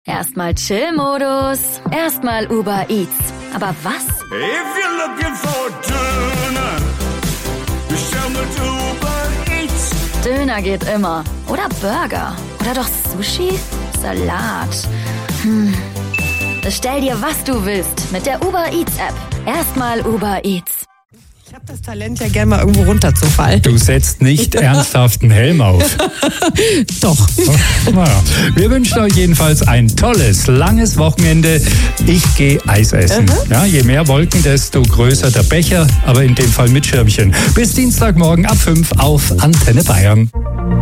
Erstmal Chill-Modus, erstmal Uber Eats. Aber was? If you're looking for Döner, bestell mit Uber Eats. Döner geht immer. Oder Burger. Oder doch Sushi? Salat. Bestell dir, was du willst, mit der Uber Eats App. Erstmal Uber Eats. Ich habe das Talent, ja gerne mal irgendwo runterzufallen. Du setzt nicht ernsthaft einen Helm auf. Doch. Naja. Wir wünschen euch jedenfalls ein tolles, langes Wochenende. Ich gehe Eis essen. Ja, je mehr Wolken, desto größer der Becher, aber in dem Fall mit Schirmchen. Bis Dienstagmorgen ab 5 auf Antenne Bayern.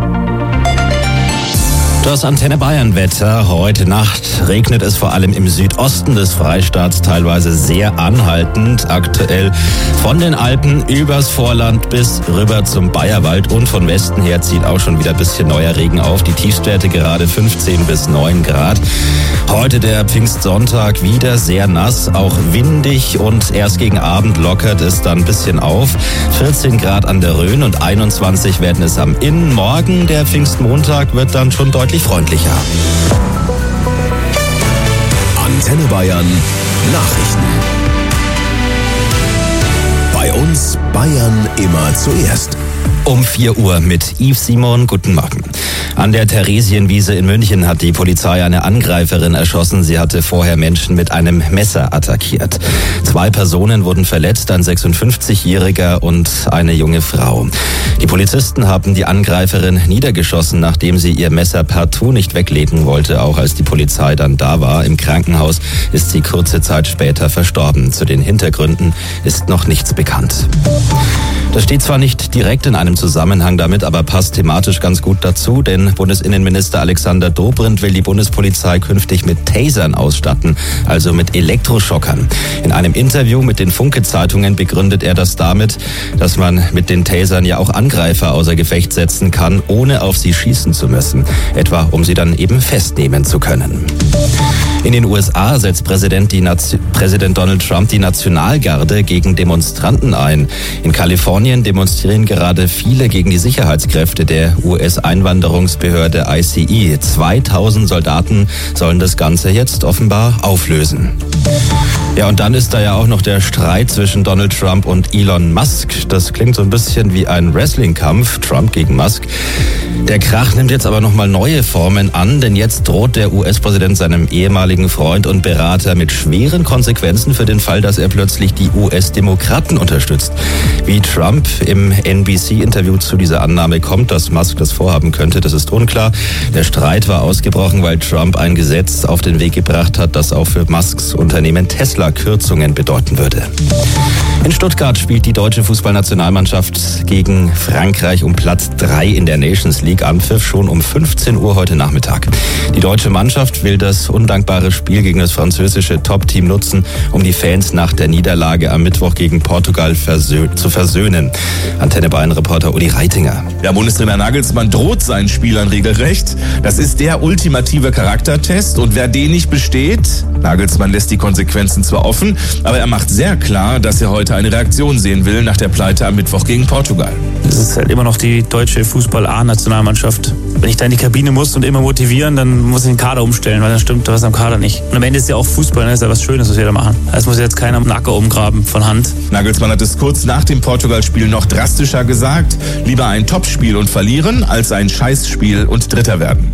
Das Antenne Bayern Wetter. Heute Nacht regnet es vor allem im Südosten des Freistaats teilweise sehr anhaltend. Aktuell von den Alpen übers Vorland bis rüber zum Bayerwald und von Westen her zieht auch schon wieder ein bisschen neuer Regen auf. Die Tiefstwerte gerade 15 bis 9 Grad. Heute der Pfingstsonntag wieder sehr nass, auch windig und erst gegen Abend lockert es dann ein bisschen auf. 14 Grad an der Rhön und 21 werden es am Inn. Morgen, der Pfingstmontag, wird dann schon deutlich freundlicher. Antenne Bayern Nachrichten. Bei uns Bayern immer zuerst. Um 4 Uhr mit Yves Simon. Guten Morgen. An der Theresienwiese in München hat die Polizei eine Angreiferin erschossen. Sie hatte vorher Menschen mit einem Messer attackiert. 2 Personen wurden verletzt, ein 56-Jähriger und eine junge Frau. Die Polizisten haben die Angreiferin niedergeschossen, nachdem sie ihr Messer partout nicht weglegen wollte. Auch als die Polizei dann da war im Krankenhaus, ist sie kurze Zeit später verstorben. Zu den Hintergründen ist noch nichts bekannt. Das steht zwar nicht direkt in einem Zusammenhang damit, aber passt thematisch ganz gut dazu, denn Bundesinnenminister Alexander Dobrindt will die Bundespolizei künftig mit Tasern ausstatten, also mit Elektroschockern. In einem Interview mit den Funke-Zeitungen begründet er das damit, dass man mit den Tasern ja auch Angreifer außer Gefecht setzen kann, ohne auf sie schießen zu müssen, etwa um sie dann eben festnehmen zu können. In den USA setzt Präsident Donald Trump die Nationalgarde gegen Demonstranten ein. In Kalifornien demonstrieren gerade viele gegen die Sicherheitskräfte der US-Einwanderungsbehörde ICE. 2000 Soldaten sollen das Ganze jetzt offenbar auflösen. Ja, und dann ist da ja auch noch der Streit zwischen Donald Trump und Elon Musk. Das klingt so ein bisschen wie ein Wrestling-Kampf, Trump gegen Musk. Der Krach nimmt jetzt aber nochmal neue Formen an, denn jetzt droht der US-Präsident seinem ehemaligen Freund und Berater mit schweren Konsequenzen für den Fall, dass er plötzlich die US-Demokraten unterstützt. Wie Trump im NBC-Interview zu dieser Annahme kommt, dass Musk das vorhaben könnte, das ist unklar. Der Streit war ausgebrochen, weil Trump ein Gesetz auf den Weg gebracht hat, das auch für Musks Unternehmen Tesla Kürzungen bedeuten würde. In Stuttgart spielt die deutsche Fußballnationalmannschaft gegen Frankreich um Platz 3 in der Nations League. Anpfiff schon um 15 Uhr heute Nachmittag. Die deutsche Mannschaft will das undankbare Spiel gegen das französische Top-Team nutzen, um die Fans nach der Niederlage am Mittwoch gegen Portugal zu versöhnen. Antenne Bayern-Reporter Uli Reitinger. Der Bundestrainer Nagelsmann droht seinen Spielern regelrecht. Das ist der ultimative Charaktertest und wer den nicht besteht, Nagelsmann lässt die Konsequenzen zwar offen, aber er macht sehr klar, dass er heute eine Reaktion sehen will nach der Pleite am Mittwoch gegen Portugal. Es ist halt immer noch die deutsche Fußball-A-Nationalmannschaft. Wenn ich da in die Kabine muss und immer motivieren, dann muss ich den Kader umstellen, weil dann stimmt was am Kader nicht. Und am Ende ist ja auch Fußball, das ist ja was Schönes, was wir da machen. Es muss jetzt keiner einen Acker umgraben von Hand. Nagelsmann hat es kurz nach dem Portugal-Spiel noch drastischer gesagt. Lieber ein Topspiel und verlieren, als ein Scheißspiel und Dritter werden.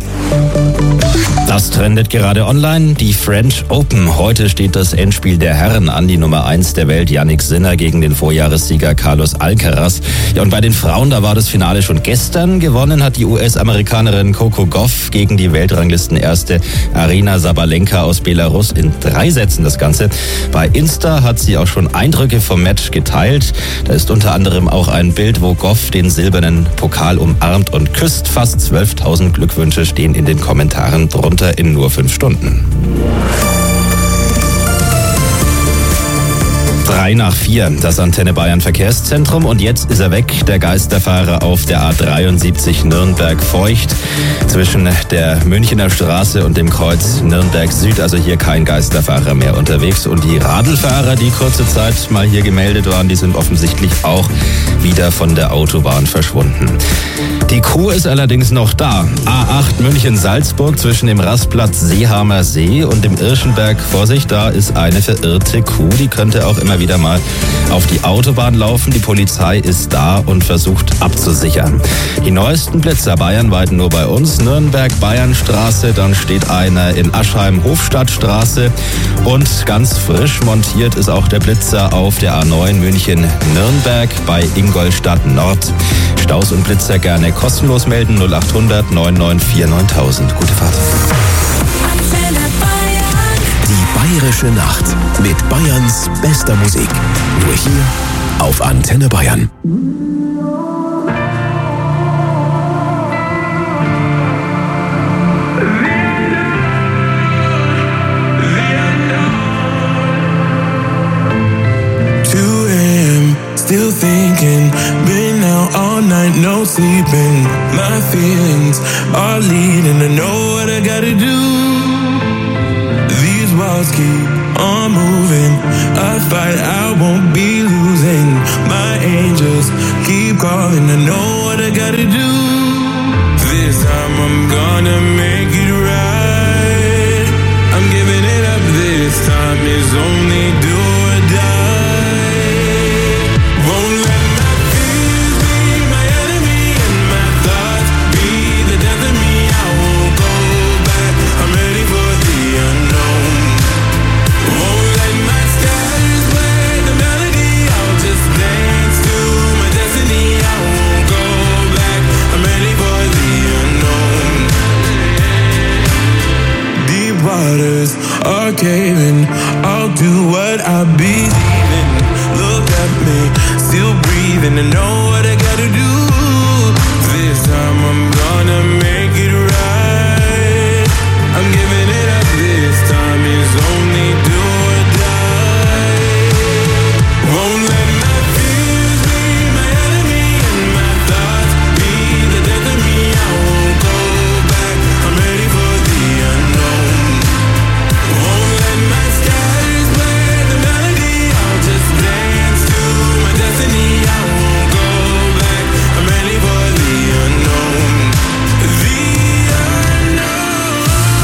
Das trendet gerade online. Die French Open. Heute steht das Endspiel der Herren an. Die Nummer 1 der Welt, Jannik Sinner, gegen den Vorjahressieger Carlos Alcaraz. Ja, und bei den Frauen, da war das Finale schon gestern. Gewonnen hat die US-Amerikanerin Coco Gauff gegen die Weltranglistenerste Aryna Sabalenka aus Belarus in 3 Sätzen das Ganze. Bei Insta hat sie auch schon Eindrücke vom Match geteilt. Da ist unter anderem auch ein Bild, wo Gauff den silbernen Pokal umarmt und küsst. Fast 12.000 Glückwünsche stehen in den Kommentaren drunter in nur 5 Stunden. 3:04, das Antenne Bayern Verkehrszentrum, und jetzt ist er weg, der Geisterfahrer auf der A73 Nürnberg-Feucht zwischen der Münchener Straße und dem Kreuz Nürnberg Süd, also hier kein Geisterfahrer mehr unterwegs, und die Radlfahrer, die kurze Zeit mal hier gemeldet waren, die sind offensichtlich auch wieder von der Autobahn verschwunden. Die Kuh ist allerdings noch da. A8 München-Salzburg zwischen dem Rastplatz Seehamer See und dem Irschenberg. Vorsicht, da ist eine verirrte Kuh, die könnte auch immer wieder mal auf die Autobahn laufen. Die Polizei ist da und versucht abzusichern. Die neuesten Blitzer bayernweit nur bei uns. Nürnberg-Bayernstraße, dann steht einer in Aschheim-Hofstadtstraße, und ganz frisch montiert ist auch der Blitzer auf der A9 München-Nürnberg bei Ingolstadt Nord. Staus und Blitzer gerne kostenlos melden, 0800 994 9000. Gute Fahrt. Die Bayerische Nacht mit Bayerns bester Musik. Nur hier auf Antenne Bayern. Still thinking, been out all night, no sleeping. My feelings are leading to know what I gotta do. These walls keep on moving. I fight, I won't be losing. My angels keep calling, I know what I gotta do. This time I'm gonna make it right. I'm giving it up, this time is only do or die. Waters are caving. I'll do what I believe in. Look at me, still breathing, and know what I gotta do. This time I'm gonna make it right. I'm giving it up, this time is only do or die. Won't let my fears be my enemy, and my thoughts be the death of me. I won't go back, I'm ready for the unknown. My skies play the melody, I'll just dance to my destiny. I won't go back, I'm ready for the unknown. The unknown.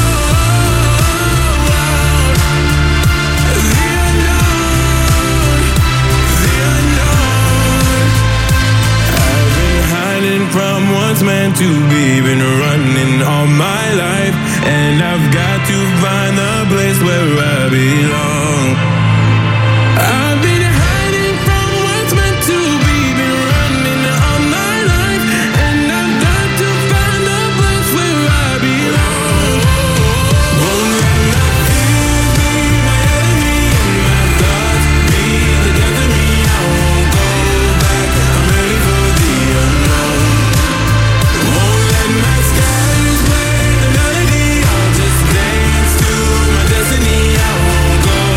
The unknown. The unknown. I've been hiding from what's meant to be, been running all my life, and I've got to find the place where I belong. I've been hiding from what's meant to be, been running all my life, and I've got to find the place where I belong. Won't let my fears be my enemy, and my thoughts be the death of me. I won't go back, I'm ready for the unknown. Won't let my skies play the melody, I'll just dance to my destiny. I won't go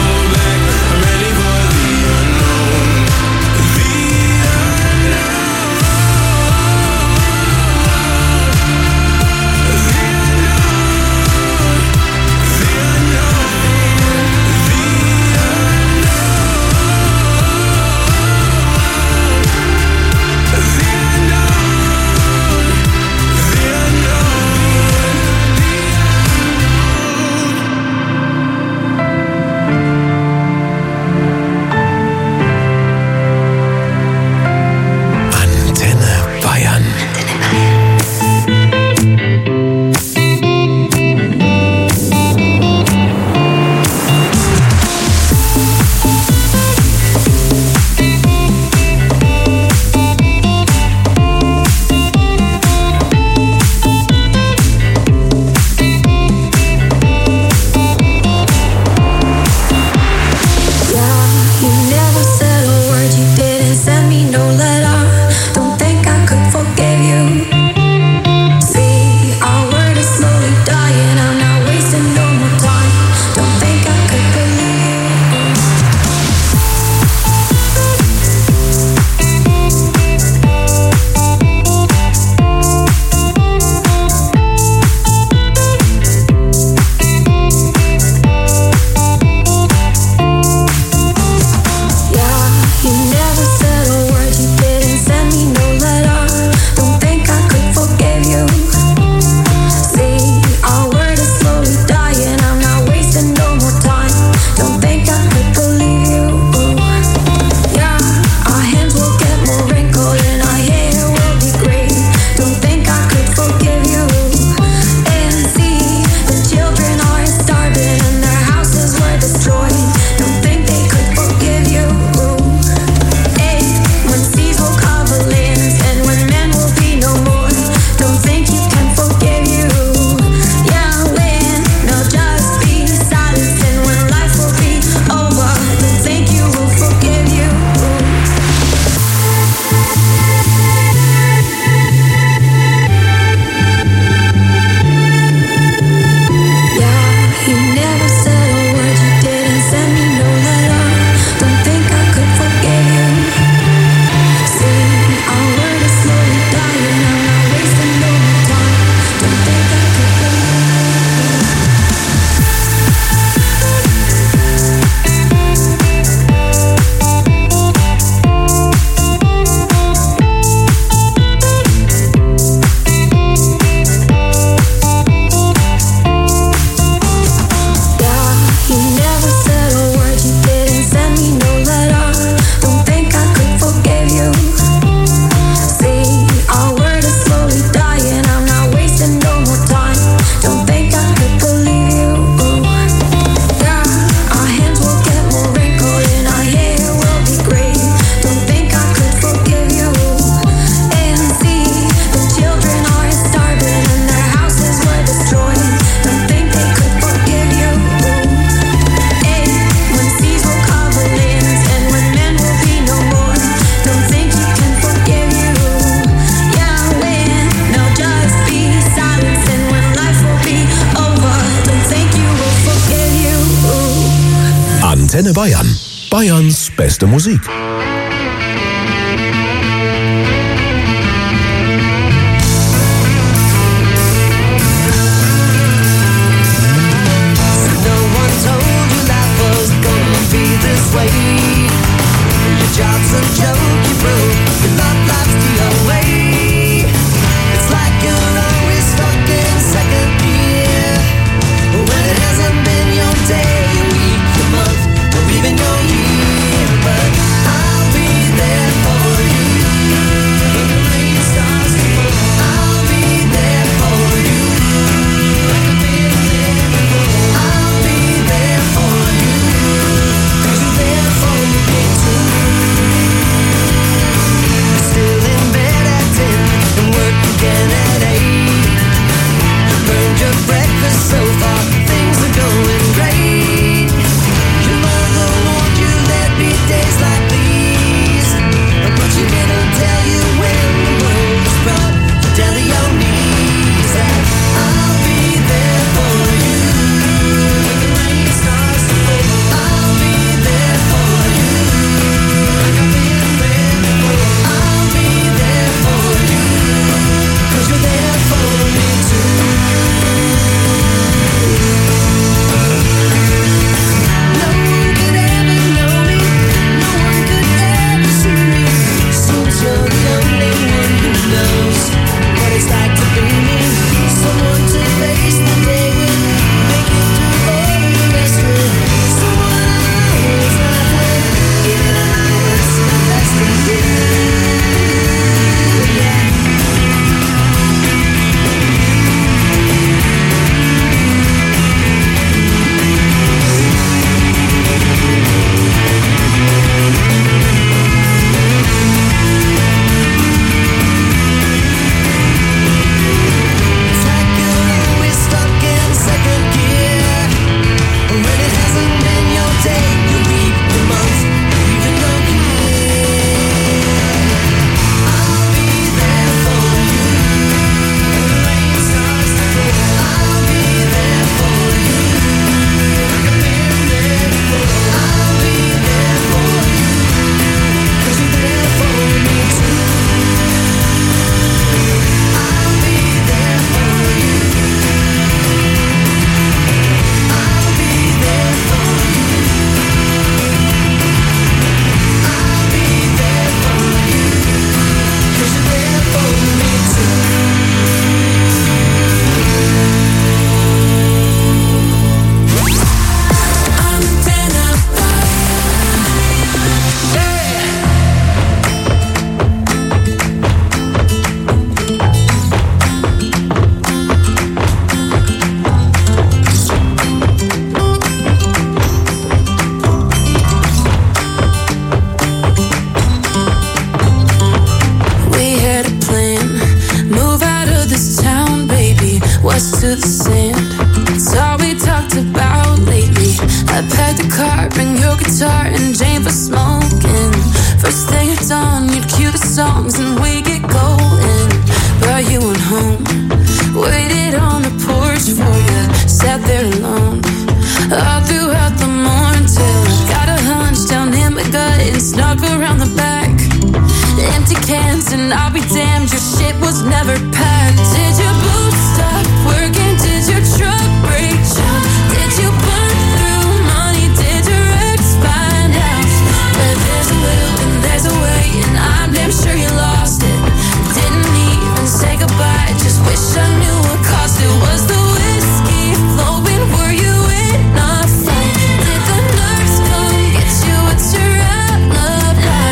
Antenne Bayern. Bayerns beste Musik.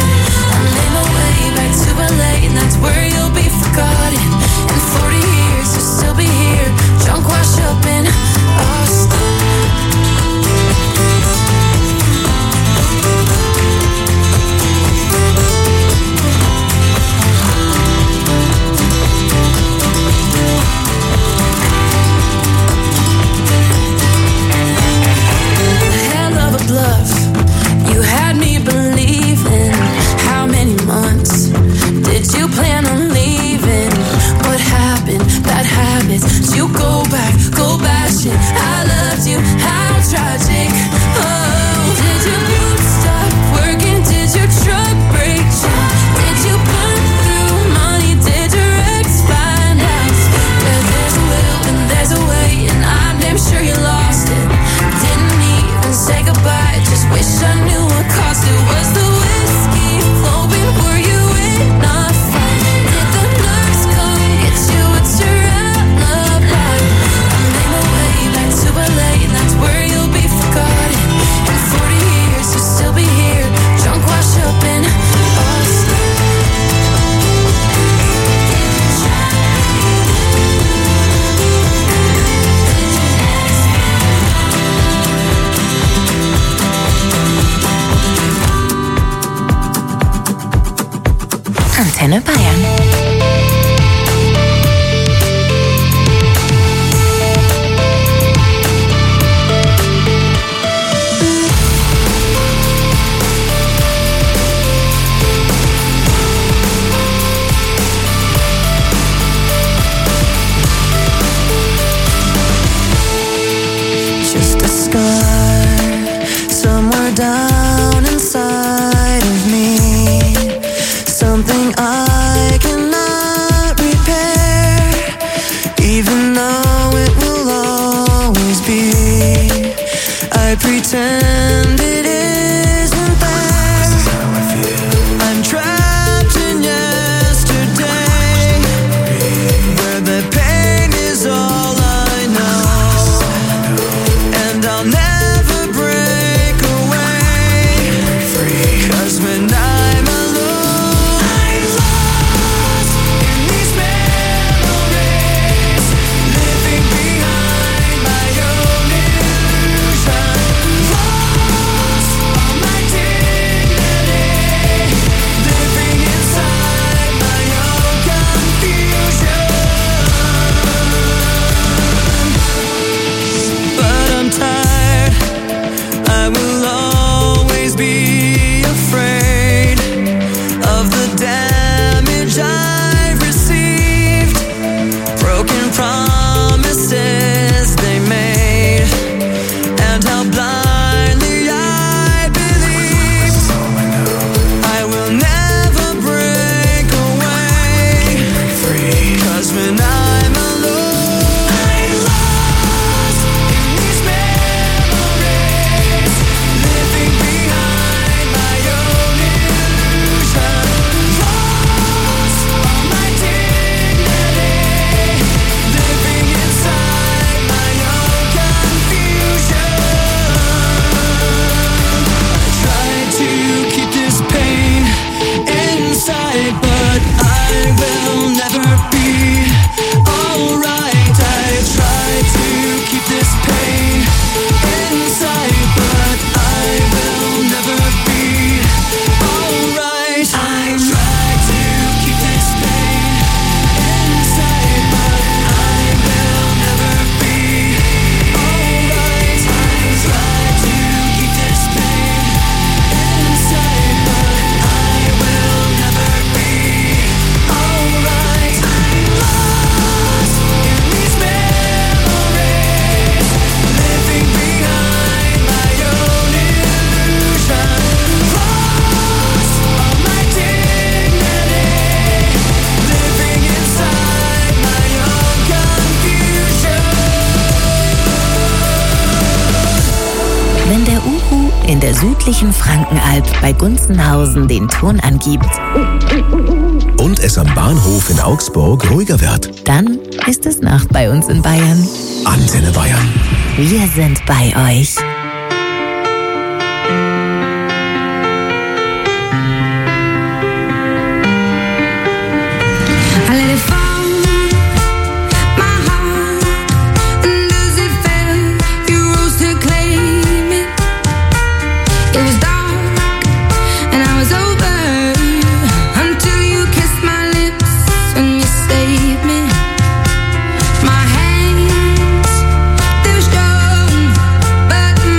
Where you'll be forgotten in 40 years. Antenne Bayern. Just a scar somewhere down inside of me, something I cannot repair, even though it will always be. I pretend it isn't there. I'm trapped in yesterday, where the pain is all I know. I'll never break away, 'cause when I'm alone, I'm lost in these memories, living behind my own illusion, lost all my dignity, living inside my own confusion. But I'm tired, I will always be afraid of the damage I've received, broken promises they made, and how blindly I believed. I will never break away, 'cause when I'm alone, I'm lost in these memories, living behind my own illusion, lost all my dignity, living inside my own confusion. I tried to keep this pain inside, but I will never be alright. I tried to keep this pain inside, but I will never be alright. I tried to keep this pain inside, but I will never be alright. I tried to keep this pain inside, but I will never be alright. I'm lost in these memories, living behind my own illusion, lost all my dignity, living inside my own confusion. Wenn der Uhu in der südlichen Frankenalb bei Gunzenhausen den Ton angibt, Und es am Bahnhof in Augsburg ruhiger wird. dann ist es Nacht bei uns in Bayern. Antenne Bayern. Wir sind bei euch. I let it fall, my heart, and as it fell, you rose to claim it. It was dark, and I was over, until you kissed my lips and you saved me. My hands, they were strong, but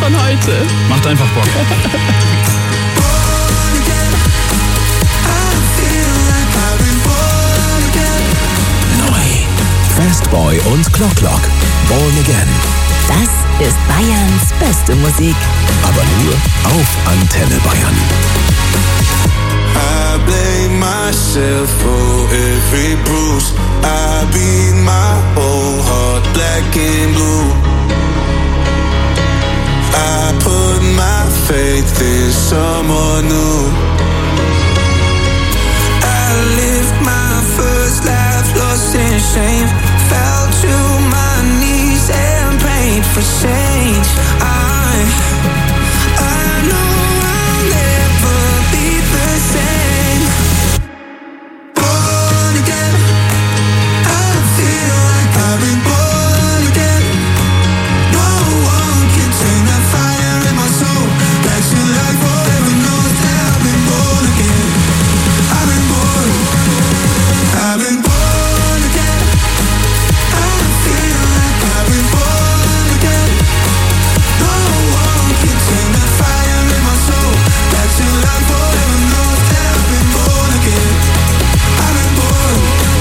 von heute. Macht einfach Bock. Neu. Fastboy und Clock Clock. Born Again. Das ist Bayerns beste Musik. Aber nur auf Antenne Bayern. I blame myself for every bruise. I beat my whole heart black and blue. I put my faith in someone new. I lived my first life lost in shame. Fell to my knees and prayed for change. I know I'll never be the same. Born again, I feel like I've been born again. No one can turn that fire in my soul back to life forever. Knows that I've been born again. I've been born. I've been born again. I feel like I've been born again. No one can turn that fire in my soul back to life forever. Knows that I've been born again. I've been born.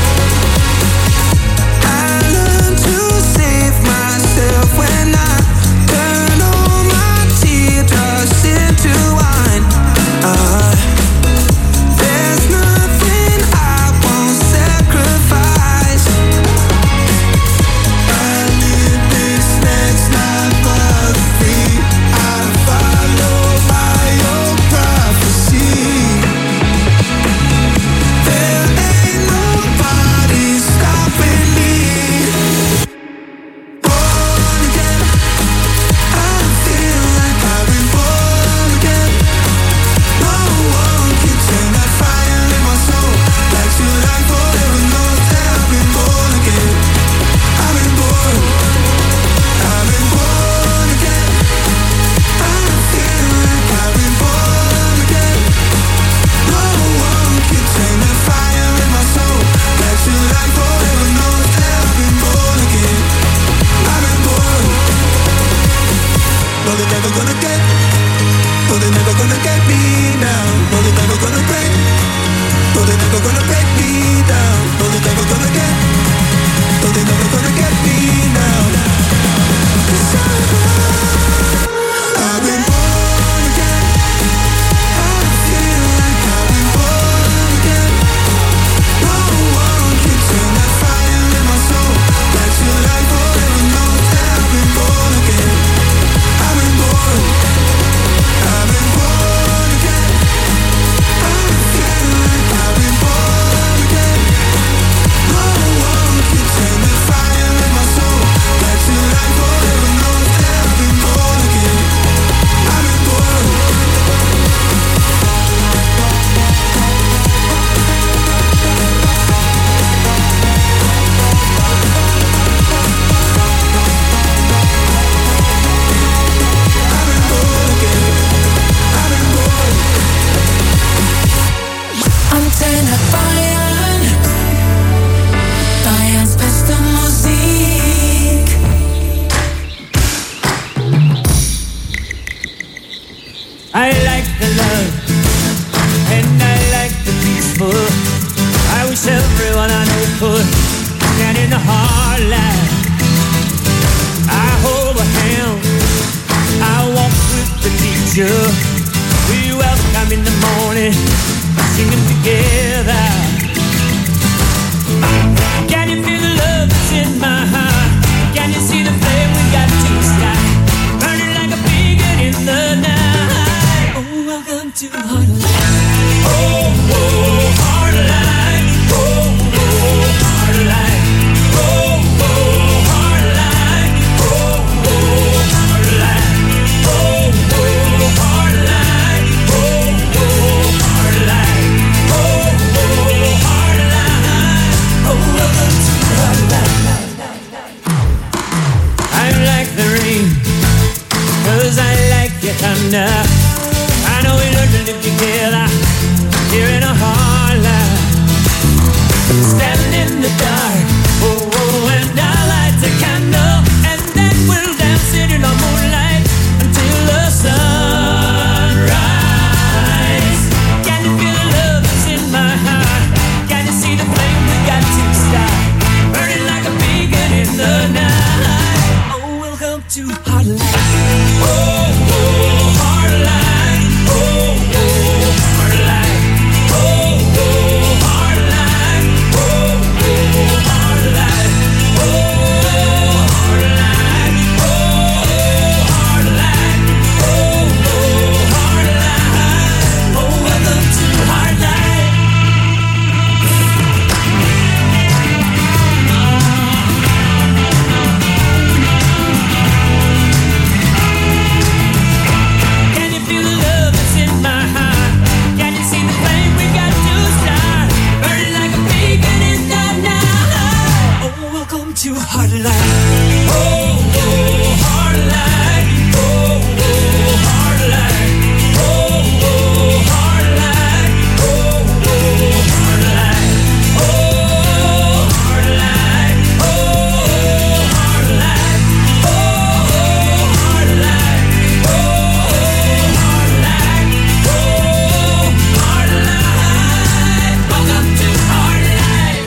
I learned to save myself when I turn all my teardrops into wine. There's nothing I won't sacrifice. I live this next life but free. I follow by your prophecy. There ain't nobody stopping me. Born again, I feel like I've been born again. No one can turn that fire in my soul back to life forever. Knows that I've been born again. I've been born. I've been born again. I feel like I've been born again. No one can turn that fire in my soul back to life forever. Knows that I've been born again. I've been born. No, they're never gonna get. No, they're never gonna get me now. No, they're never gonna break. No, they're never gonna break me down. No, they're never gonna get. No, they're never gonna get me now. 'Cause I've been born again. I feel like I've been born again. No one can turn that fire in my soul back to life forever. Knows that I've been born again. I've been born. I've been born again. I feel like I've been born again. No one can turn that fire in my soul back to life forever. Knows that I've been born again. I've been born. I've been born again. I've been born. Antenne Bayern, Bayerns beste Musik. I like the love and I like the peaceful. I wish everyone I know could stand in the hard light. I hold a hand, I walk with the teacher. We welcome in the morning, singing together. Can you feel the love that's in my heart? Can you see the flame we got to start? Burning like a beacon in the night. Oh, welcome to Heartline. Oh, oh, Heartline. Oh, oh, Heartline. Oh, oh, Heartline. Oh, oh, Heartline. Oh, oh, Heartline. Oh, oh, Heartline. Oh, oh, Heartline. Oh, welcome to Heartline. I like the rain, 'cause I like your thunder. I know we learned to live together here in a hard life. Stand in the dark, oh, oh, and I'll light a candle, and then we'll dance in the moonlight until to hard life. Oh, oh, hard life. Oh, oh, hard life. Oh, oh, hard life. Oh, oh, hard life. Oh, hard life. Oh, hard life. Oh, hard life. Oh, hard life. Oh, hard life. Welcome to hard life.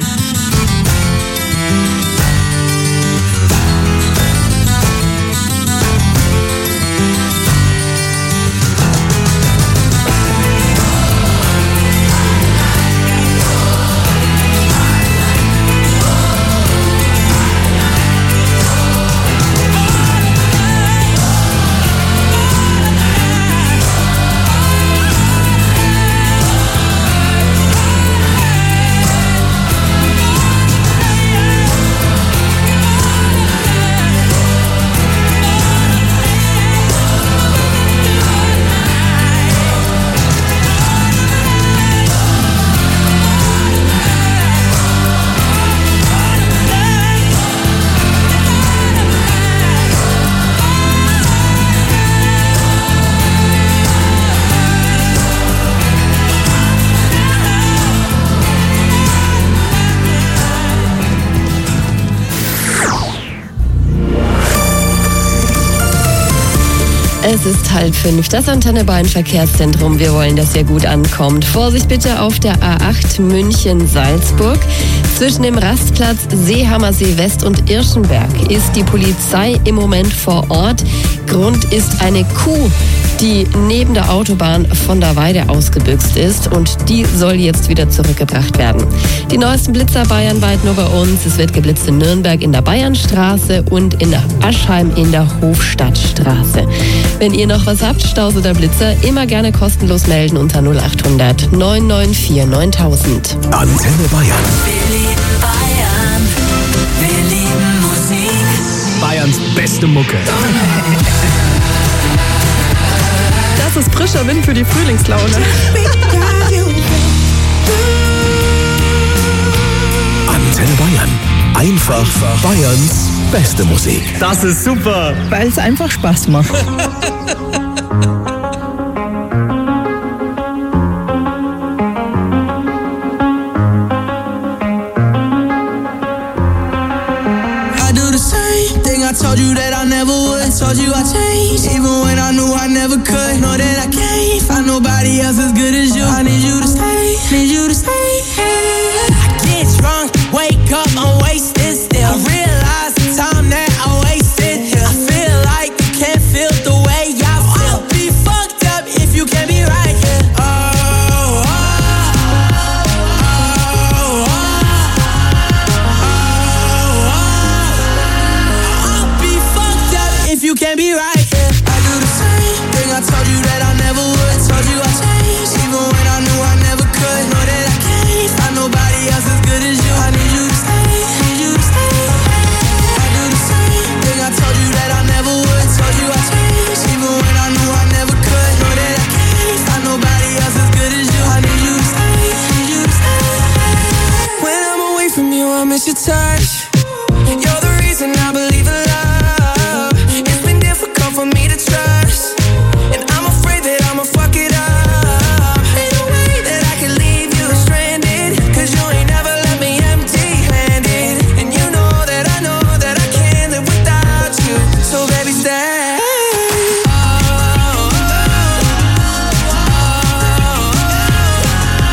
Es ist 4:30, das Antenne Bayern Verkehrszentrum. Wir wollen, dass ihr gut ankommt. Vorsicht bitte auf der A8 München-Salzburg. Zwischen dem Rastplatz Seehammersee West und Irschenberg ist die Polizei im Moment vor Ort. Grund ist eine Kuh, die neben der Autobahn von der Weide ausgebüxt ist, und die soll jetzt wieder zurückgebracht werden. Die neuesten Blitzer bayernweit nur bei uns. Es wird geblitzt in Nürnberg in der Bayernstraße und in Aschheim in der Hofstadtstraße. Wenn ihr noch was habt, Staus oder Blitzer, immer gerne kostenlos melden unter 0800 994 9000. Antenne Bayern. Wir lieben Bayern. Wir lieben Musik. Bayerns beste Mucke. Das ist frischer Wind für die Frühlingslaune. Antenne Bayern. Einfach Bayerns beste Musik. Das ist super. Weil es einfach Spaß macht. I do the same thing I told you that I never would. I told you I changed, even when I knew I never could. Know that I can't find nobody else as good as you. I need you to stay, need you to stay. I get drunk, wake up, I'm wasted still. I realize the time that I wasted here. I feel like you can't feel the way I feel. I'll be fucked up if you can't be right here. If you can't be right, yeah. I do the same thing I told you that I never would. I told you I changed, even when I knew I never could. Know that I can't find nobody else as good as you. I need you to stay, need you to stay. I do the same thing I told you that I never would. I told you I changed, even when I knew I never could. Know that I can't find nobody else as good as you. I need you to stay, need you to stay. When I'm away from you, I miss your touch. You're the reason I believe in love. For me to trust, and I'm afraid that I'ma fuck it up. Ain't no way that I can leave you stranded, cause you ain't never left me empty-handed. And you know that I can't live without you. So baby stay.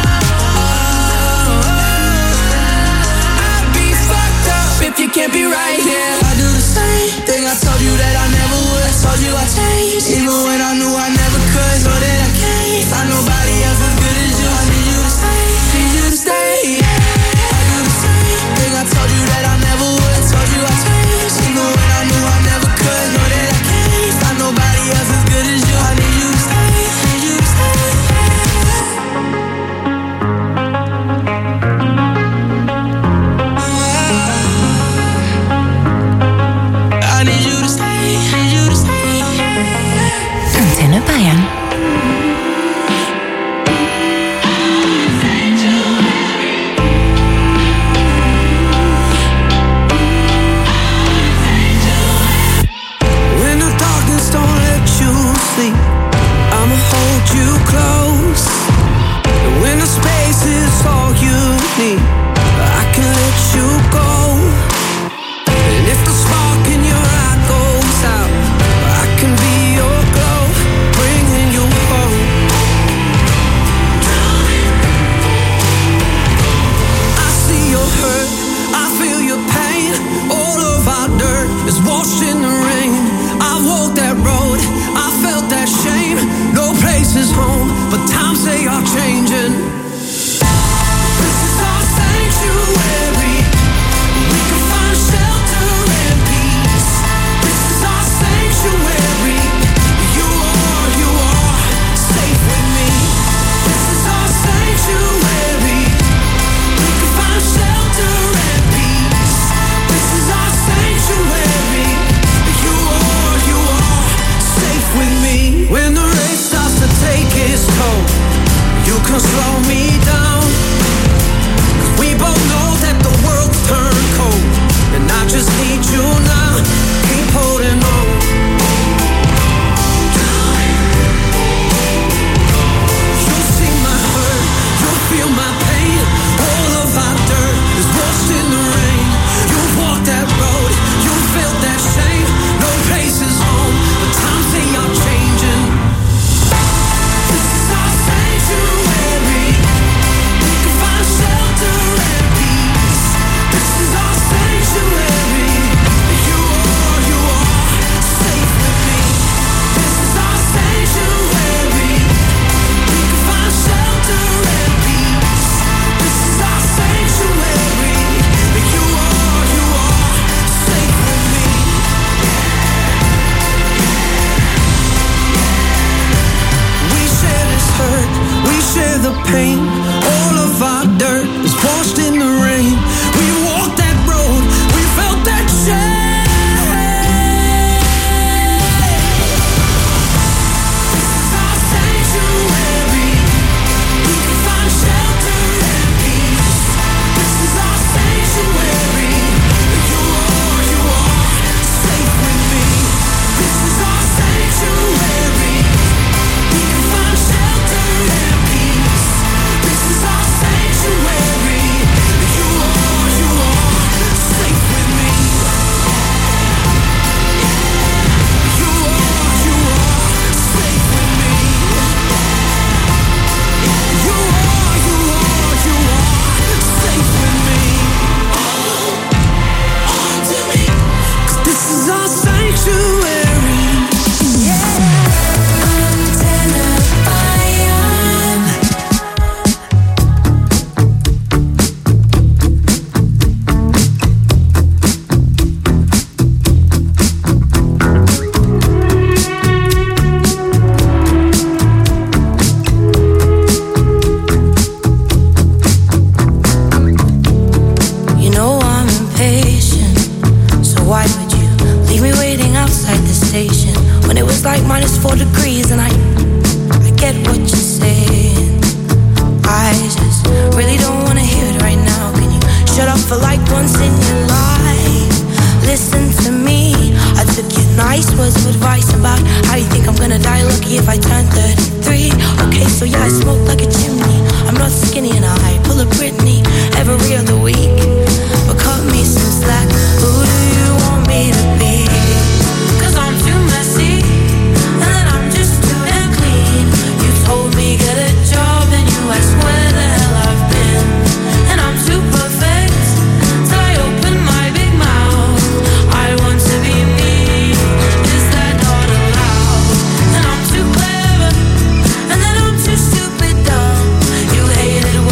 I'd be fucked up if you can't be right. washed in the rain. I've walked that road, I felt that shame. No place is home, but times they are changing. This is our sanctuary. We can find shelter and peace. This is our sanctuary. You are safe with me. This is our sanctuary. We can find shelter and peace. This is our sanctuary. You are safe with me. When the rain starts to take its toll, you can slow me down. 'Cause we both know that the world's turned cold, and I just need you now. Keep holding on. You'll see my hurt, you'll feel my pain. All of our dirt is washed in the rain. You've walked that road, you felt that shame. No place is home, but times they are changing. This is our sanctuary. We can find shelter and peace. This is our sanctuary. You are safe with me. This is our sanctuary. We can find shelter and peace. This is our sanctuary. You are safe with me. We share this hurt, we share the pain. All of our dirt is washed in the rain. We walked that road, we felt that shame. This is our sanctuary. We can find shelter and peace. This is our sanctuary. You are safe with me. This is our sanctuary. We can find shelter and peace. This is our sanctuary. You are safe with me. You are safe with me. You are safe with me. On to me. 'Cause this is our sanctuary. You know I'm impatient, so why would you leave me waiting outside the station when it was like -4 degrees? And I get what you're saying. I just really don't want to hear it right now. Can you shut up for like once in your life? Listen to me. I took your nice words of advice about how you think I'm gonna die lucky if I turn 33. Okay, so yeah, I smoke like a chimney. I'm not skinny and I pull a Britney every other week. But cut me some slack. Who do you want me to be? 'Cause I'm too messy and I'm just too damn clean. You told me get a job and you asked where the hell I've been. And I'm too perfect till I open my big mouth. I want to be me. Is that not allowed? And I'm too clever and then I'm too stupid dumb. You hated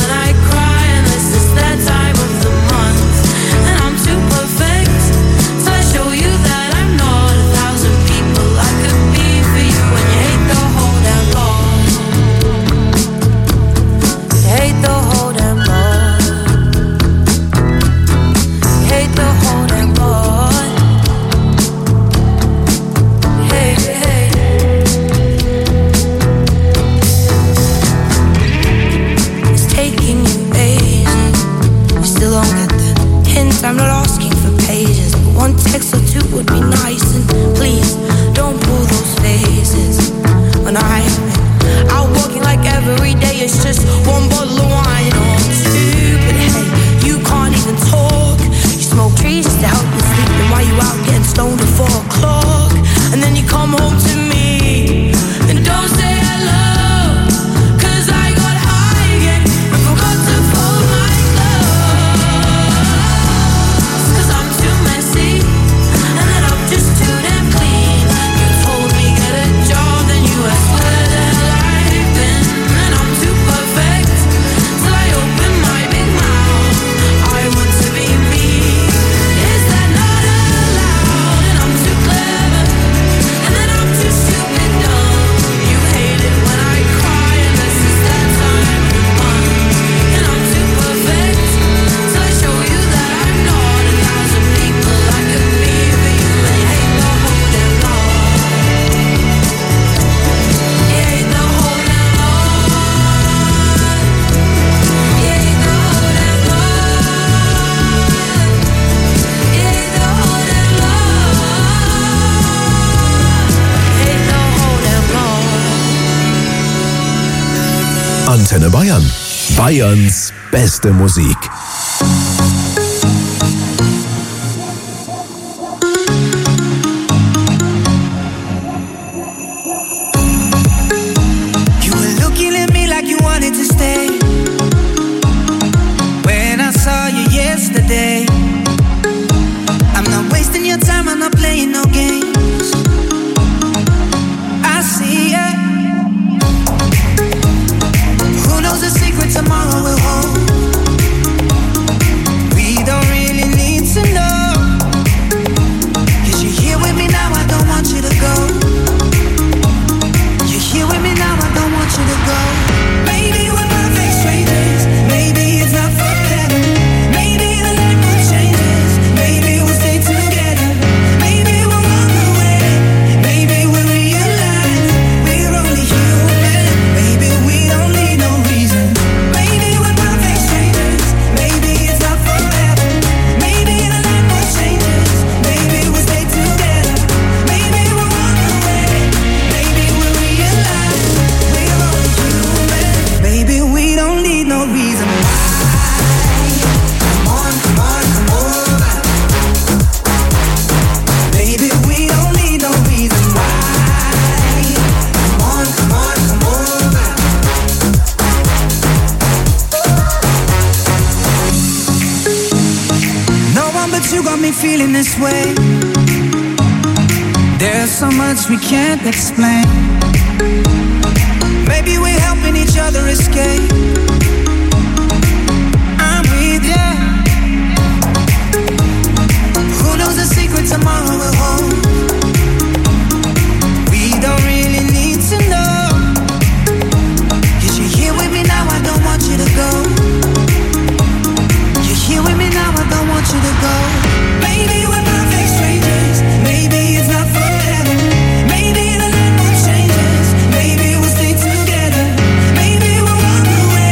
Antenne Bayern. Bayerns beste Musik. You were looking at me like you wanted to stay. When I saw you yesterday, I'm not wasting your time, I'm not playing no games. I see ya. Who knows the secret tomorrow will hold? We don't really need to know. 'Cause you're here with me now, I don't want you to go. You're here with me now, I don't want you to go. Maybe we're perfect strangers. Maybe it's not forever. Maybe the light will changes. Maybe we'll stay together. Maybe we'll walk away. Maybe we'll realize we're only human. Maybe we don't need no reason. Maybe we're perfect strangers. Maybe it's not forever. Maybe the light will changes. Maybe we'll stay together. Maybe we'll walk away. Maybe we'll realize we're only human. Maybe we don't need no reason why. Come on, come on, come over. Baby, we don't need no reason why. Come on, come on, come over. No one but you got me feeling this way. There's so much we can't explain. Maybe we're helping each other escape. I'm with ya. Who knows the secret tomorrow will hold? We don't really need to know. 'Cause you're here with me now, I don't want you to go. You're here with me now, I don't want you to go. Maybe we're perfect strangers. Maybe it's not forever. Maybe the light will changes. Maybe we'll stay together. Maybe we'll walk away.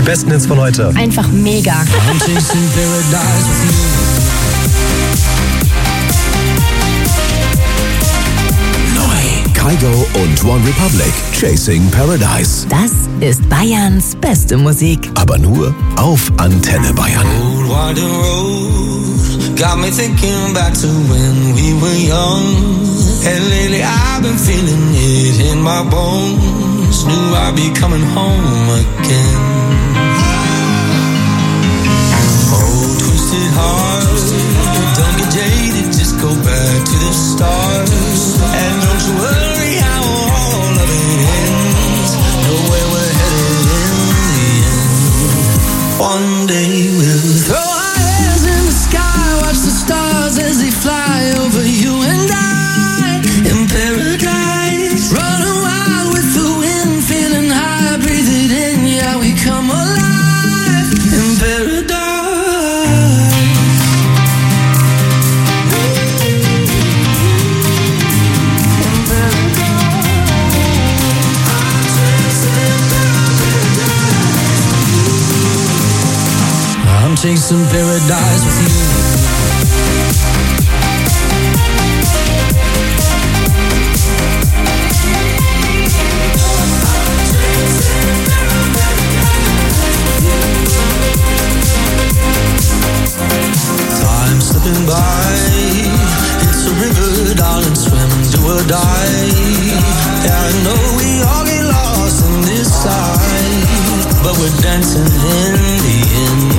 besten Hits von heute. Einfach mega. I'm chasing paradise with you. Kygo und One Republic, Chasing Paradise. Das ist Bayerns beste Musik. Aber nur auf Antenne Bayern. Old winding road got me thinking back to when we were young. And lately I've been feeling it in my bones. Knew I'd be coming home again. Oh, twisted heart, don't get jaded, just go back to the start. And don't you worry how all of it ends. Know where we're headed in the end. One day we'll throw our hands in the sky, watch the stars as they fly over you and I. In paradise, running wild with the wind, feeling high, breathe it in, yeah, we come alive. In paradise. I'm chasing paradise with you. Time slipping by, it's a river, darling, swim, do or die. Yeah, I know we all get lost in this side, but we're dancing in the end.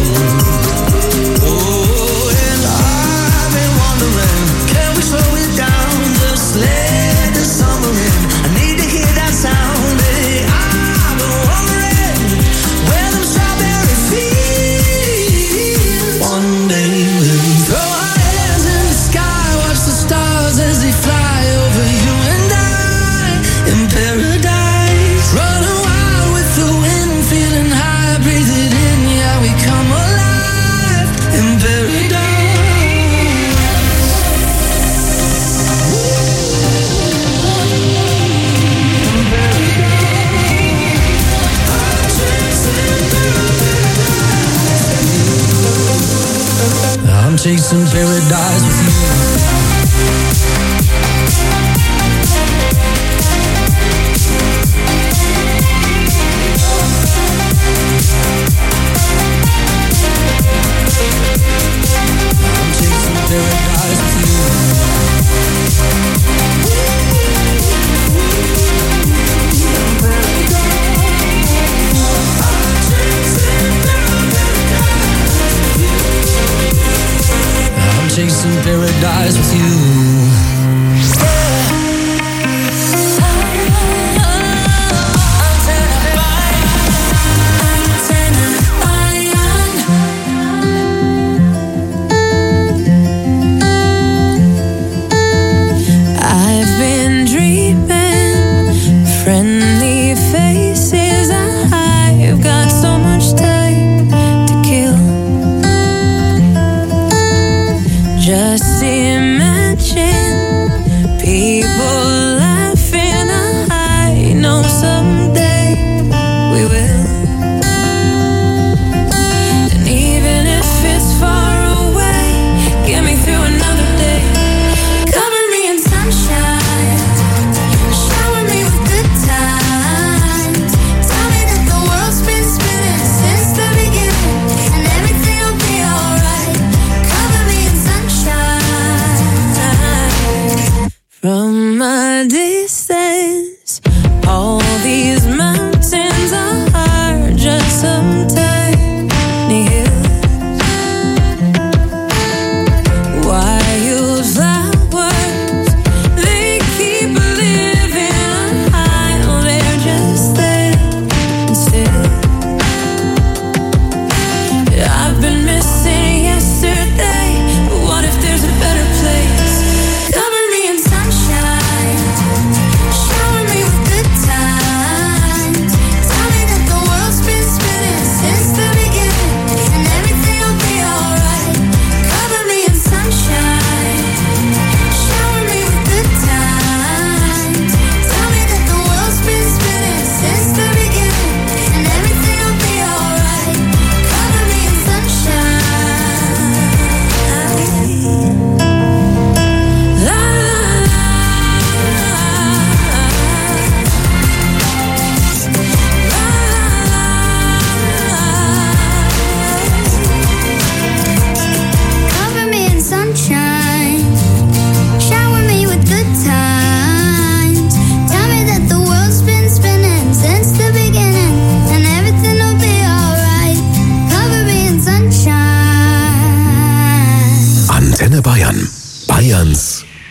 Oh, and I've been wondering, can we slow it down, just let the summer in? I need to hear that sound. Hey, I've been wondering where them strawberry fields. One day we'll throw our hands in the sky, watch the stars as they fly over you and I. In paradise, running wild with the wind, feeling high, breathe it in, yeah, we come alive. In paradise. I'm chasing paradise with you. I'm chasing paradise with you. I'm chasing paradise with you.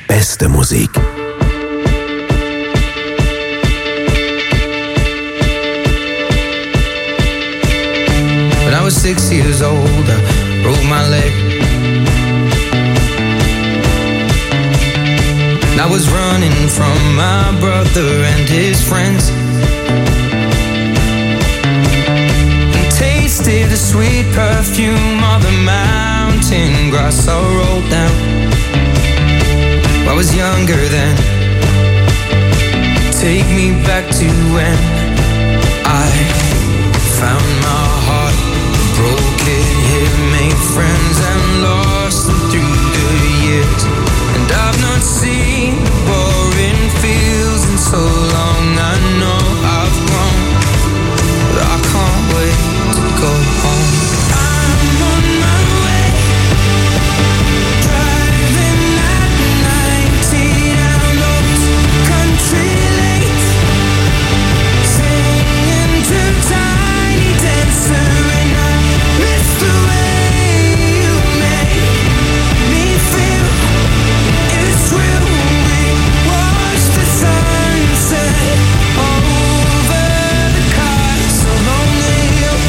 beste Musik. When I was 6 years old, I broke my leg. And I was running from my brother and his friends, and tasted the sweet perfume of the mountain grass I rolled down. I was younger then. Take me back to when I found my heart, broke it, hit, made friends and lost them through the years. And I've not seen the boring fields in so long. I know I've grown, but I can't wait to go home. I'm on my way, driving at 90 down those country lanes, singing to Tiny Dancer, and I miss the way you make me feel. It's real. We watch the sunset over the castle lonely.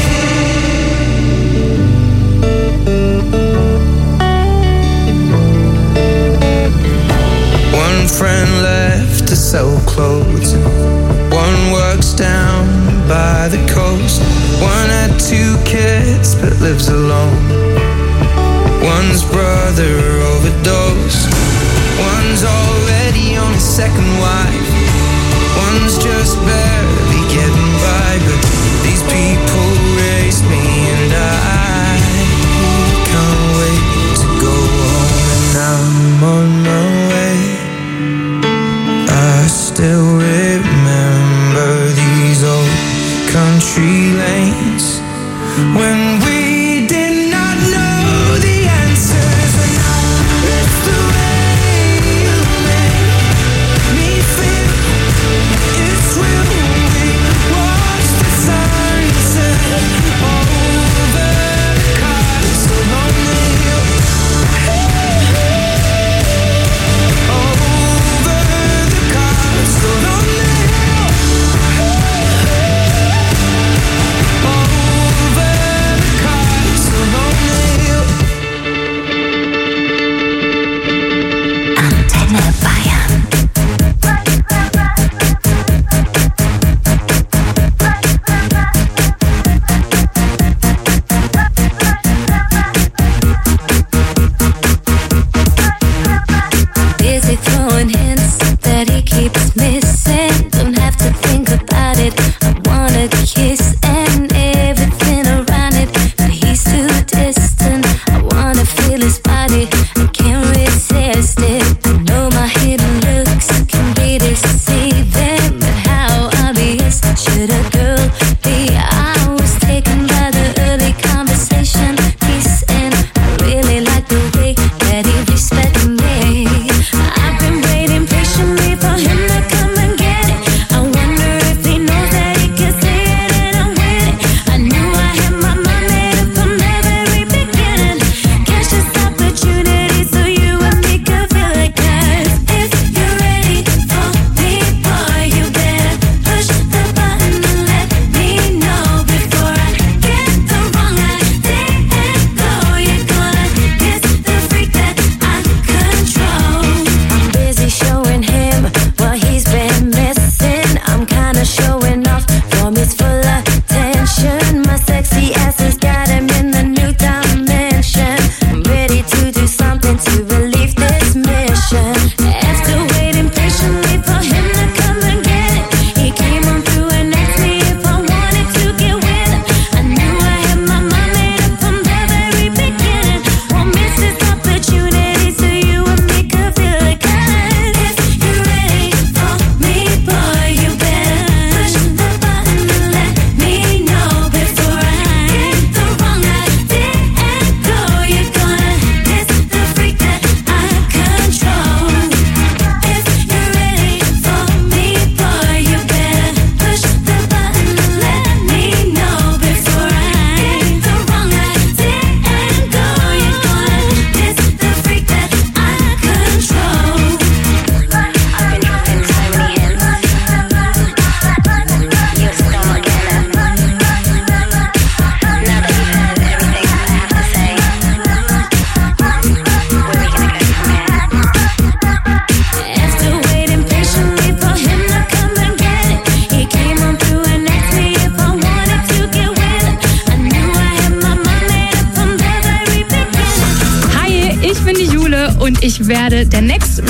One friend left to sell clothes, one works down by the coast. One had 2 kids but lives alone. One's brother overdosed. One's already on his second wife. One's just barely getting by. But these people raised me, and I can't wait to go home. And I'm on my way. I still remember these old country lanes when we did not know the answers. And I miss the way you make me feel. It's real.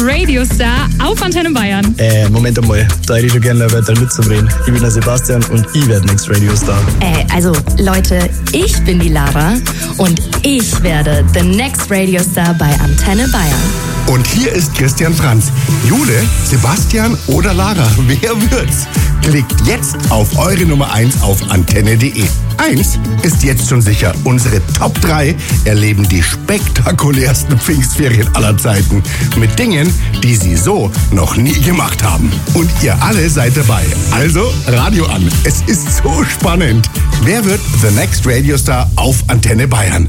Radio Star auf Antenne Bayern. Moment einmal, da hätte ich schon gerne weiter mitzureden. Ich bin der Sebastian und ich werde Next Radio Star. Also Leute, ich bin die Lara und ich werde the next Radio Star bei Antenne Bayern. Und hier ist Christian Franz. Jule, Sebastian oder Lara, wer wird's? Klickt jetzt auf eure Nummer 1 auf antenne.de. 1 ist jetzt schon sicher. Unsere Top 3 erleben die spektakulärsten Pfingstferien aller Zeiten. Mit Dingen, die sie so noch nie gemacht haben. Und ihr alle seid dabei. Also Radio an. Es ist so spannend. Wer wird the next Radio Star auf Antenne Bayern?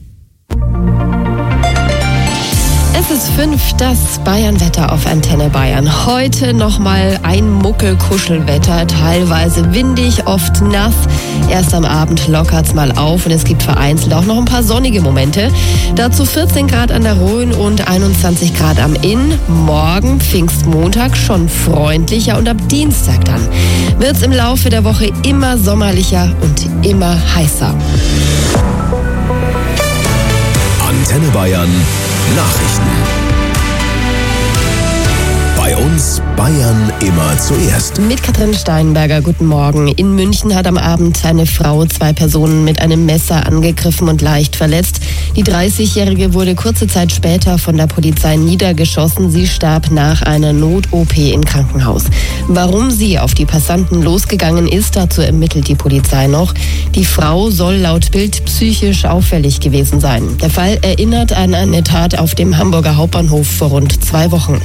Es ist 5, das Bayernwetter auf Antenne Bayern. Heute nochmal ein Muckelkuschelwetter, teilweise windig, oft nass. Erst am Abend lockert's mal auf und es gibt vereinzelt auch noch ein paar sonnige Momente. Dazu 14 Grad an der Rhön und 21 Grad am Inn. Morgen, Pfingstmontag, schon freundlicher und ab Dienstag dann wird's im Laufe der Woche immer sommerlicher und immer heißer. Antenne Bayern Nachrichten. Bei uns Bayern immer zuerst. Mit Katrin Steinberger, guten Morgen. In München hat am Abend eine Frau 2 Personen mit einem Messer angegriffen und leicht verletzt. Die 30-Jährige wurde kurze Zeit später von der Polizei niedergeschossen. Sie starb nach einer Not-OP im Krankenhaus. Warum sie auf die Passanten losgegangen ist, dazu ermittelt die Polizei noch. Die Frau soll laut Bild psychisch auffällig gewesen sein. Der Fall erinnert an eine Tat auf dem Hamburger Hauptbahnhof vor rund 2 Wochen.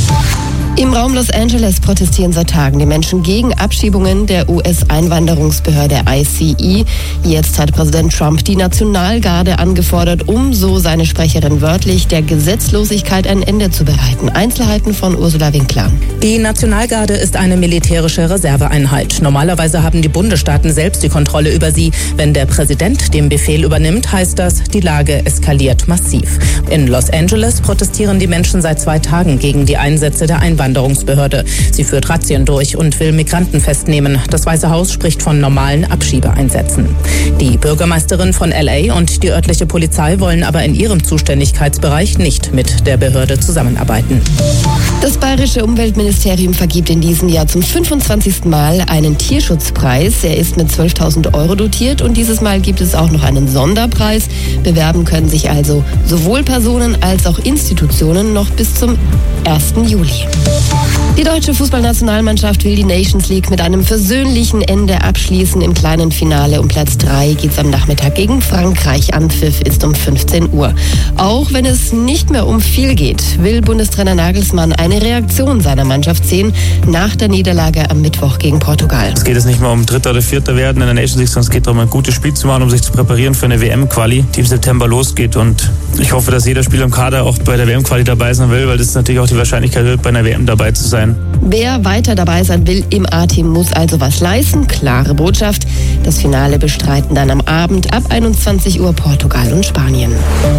Im Raum Los Angeles protestieren seit Tagen die Menschen gegen Abschiebungen der US-Einwanderungsbehörde ICE. Jetzt hat Präsident Trump die Nationalgarde angefordert, um, so seine Sprecherin wörtlich, der Gesetzlosigkeit ein Ende zu bereiten. Einzelheiten von Ursula Winkler. Die Nationalgarde ist eine militärische Reserveeinheit. Normalerweise haben die Bundesstaaten selbst die Kontrolle über sie. Wenn der Präsident den Befehl übernimmt, heißt das, die Lage eskaliert massiv. In Los Angeles protestieren die Menschen seit 2 Tagen gegen die Einsätze der Einwanderungsbehörde. Sie führt Razzien durch und will Migranten festnehmen. Das Weiße Haus spricht von normalen Abschiebeeinsätzen. Die Bürgermeisterin von LA und die örtliche Polizei wollen aber in ihrem Zuständigkeitsbereich nicht mit der Behörde zusammenarbeiten. Das Bayerische Umweltministerium vergibt in diesem Jahr zum 25. Mal einen Tierschutzpreis. Er ist mit 12.000 € dotiert und dieses Mal gibt es auch noch einen Sonderpreis. Bewerben können sich also sowohl Personen als auch Institutionen noch bis zum 1. Juli. Die deutsche Fußballnationalmannschaft will die Nations League mit einem versöhnlichen Ende abschließen. Im kleinen Finale um Platz 3 geht's am Nachmittag gegen Frankreich. Anpfiff ist um 15 Uhr. Auch wenn es nicht mehr um viel geht, will Bundestrainer Nagelsmann eine Reaktion seiner Mannschaft sehen nach der Niederlage am Mittwoch gegen Portugal. Es geht jetzt nicht mehr um 3. oder 4. werden in der Nations League, sondern es geht darum, ein gutes Spiel zu machen, um sich zu präparieren für eine WM-Quali, die im September losgeht. Und ich hoffe, dass jeder Spieler im Kader auch bei der WM-Quali dabei sein will, weil das natürlich auch die Wahrscheinlichkeit wird, bei einer WM dabei zu sein. Wer weiter dabei sein will im A-Team, muss also was leisten. Klare Botschaft. Das Finale bestreiten dann am Abend ab 21 Uhr Portugal und Spanien.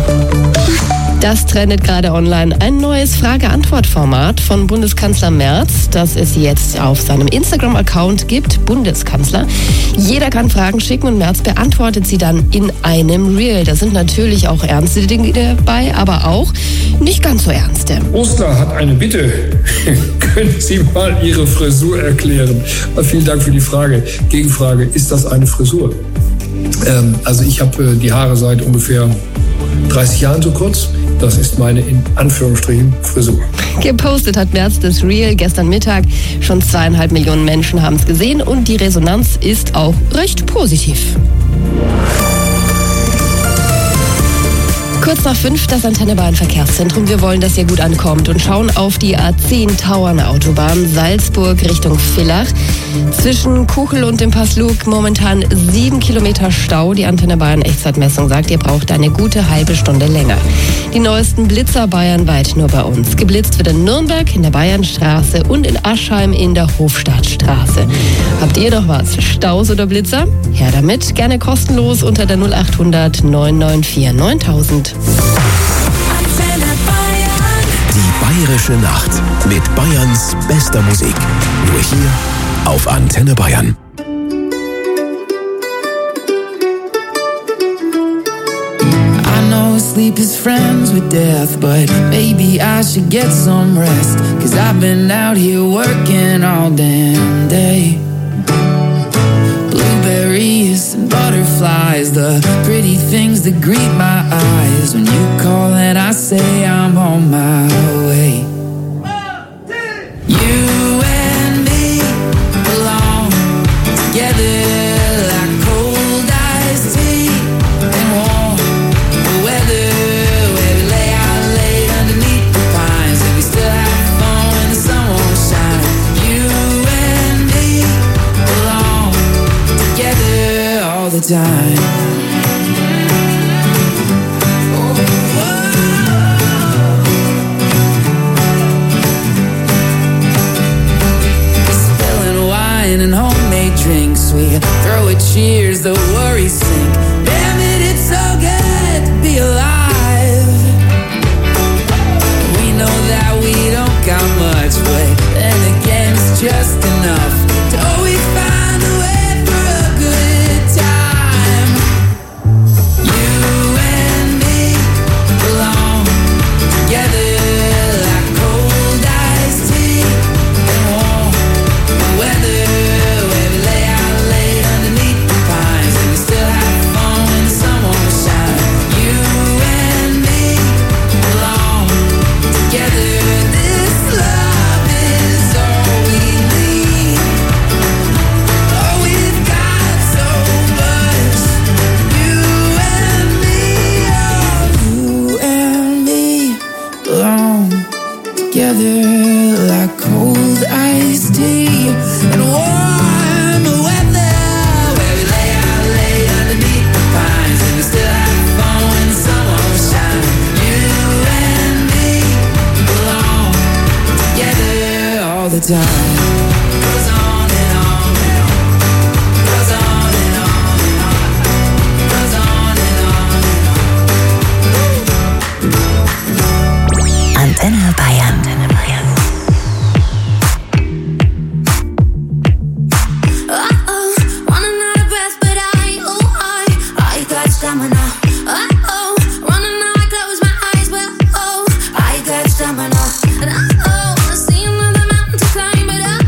Das trendet gerade online. Ein neues Frage-Antwort-Format von Bundeskanzler Merz, das es jetzt auf seinem Instagram-Account gibt, Bundeskanzler. Jeder kann Fragen schicken und Merz beantwortet sie dann in einem Reel. Da sind natürlich auch ernste Dinge dabei, aber auch nicht ganz so ernste. Ursula hat eine Bitte. Können Sie mal Ihre Frisur erklären? Vielen Dank für die Frage. Gegenfrage, ist das eine Frisur? Also ich habe die Haare seit ungefähr 30 Jahren so kurz. Das ist meine, in Anführungsstrichen, Frisur. Gepostet hat Merz das Reel gestern Mittag. Schon 2,5 Millionen Menschen haben es gesehen und die Resonanz ist auch recht positiv. Kurz nach 5 das Antenne Bayern Verkehrszentrum. Wir wollen, dass ihr gut ankommt und schauen auf die A10 Tauernautobahn Salzburg Richtung Villach. Zwischen Kuchel und dem Passlug momentan 7 Kilometer Stau. Die Antenne Bayern Echtzeitmessung sagt, ihr braucht eine gute halbe Stunde länger. Die neuesten Blitzer bayernweit nur bei uns. Geblitzt wird in Nürnberg, in der Bayernstraße und in Aschheim in der Hofstadtstraße. Habt ihr noch was? Staus oder Blitzer? Her damit, gerne kostenlos unter der 0800 994 9000. Die Bayerische Nacht mit Bayerns bester Musik. Nur hier auf Antenne Bayern. I know it's sleep is friends with death, but maybe I should get some rest, 'cause I've been out here working all damn day. Blueberries and butterflies, the pretty things that greet my eyes when you call and I say I'm on my way. You and me belong together like cold iced tea and warm weather, where we lay out late underneath the pines and we still have fun when the sun won't shine. You and me belong together all the time. And homemade drinks, we throw at cheers, the worries sink. Damn it, it's so good to be alive. We know that we don't got much, but then again it's just enough to always find a way for a good time. You and me belong together like cold iced tea and warm weather. Together like cold iced tea and warm weather, where we lay out late underneath the pines and we still have fun when the sun won't shine. You and me belong together all the time. Goes on and on and on. Goes on and on and on. Goes on and on and on. Antenne Bayern. Stamina. And I see another mountain to climb, but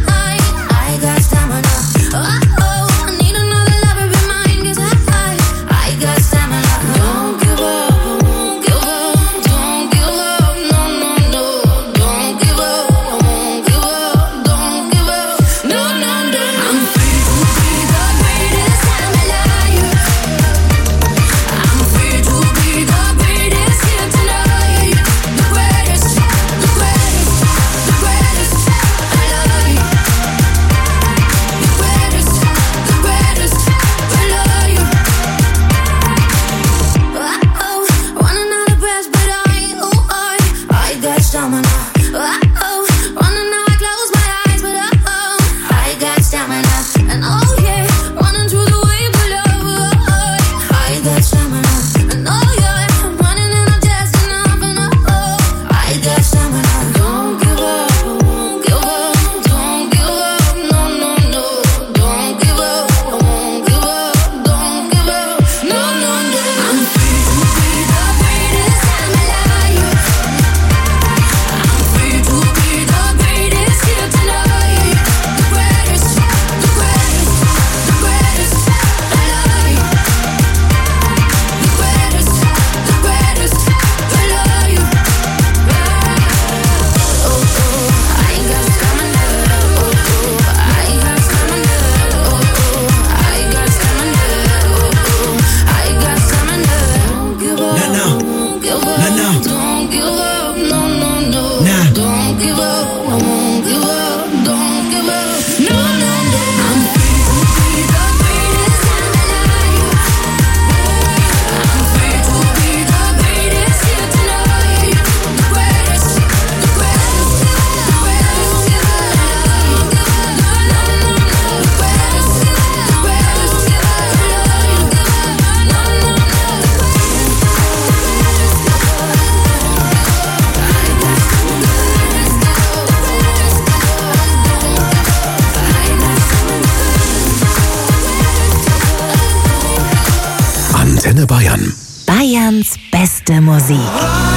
Musik.